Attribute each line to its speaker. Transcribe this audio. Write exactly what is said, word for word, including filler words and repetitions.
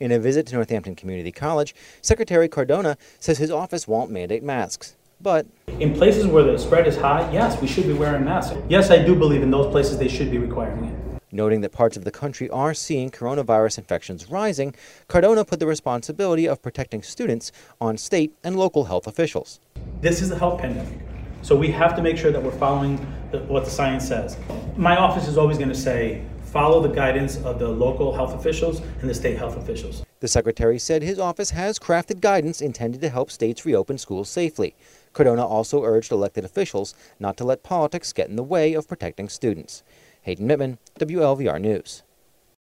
Speaker 1: In a visit to Northampton Community College, Secretary Cardona says his office won't mandate masks. But
Speaker 2: in places where the spread is high, yes, we should be wearing masks. Yes, I do believe in those places they should be requiring it.
Speaker 1: Noting that parts of the country are seeing coronavirus infections rising, Cardona put the responsibility of protecting students on state and local health officials.
Speaker 2: This is a health pandemic, so we have to make sure that we're following the, what the science says. My office is always going to say, follow the guidance of the local health officials and the state health officials.
Speaker 1: The secretary said his office has crafted guidance intended to help states reopen schools safely. Cardona also urged elected officials not to let politics get in the way of protecting students. Hayden Mittman, W L V R News.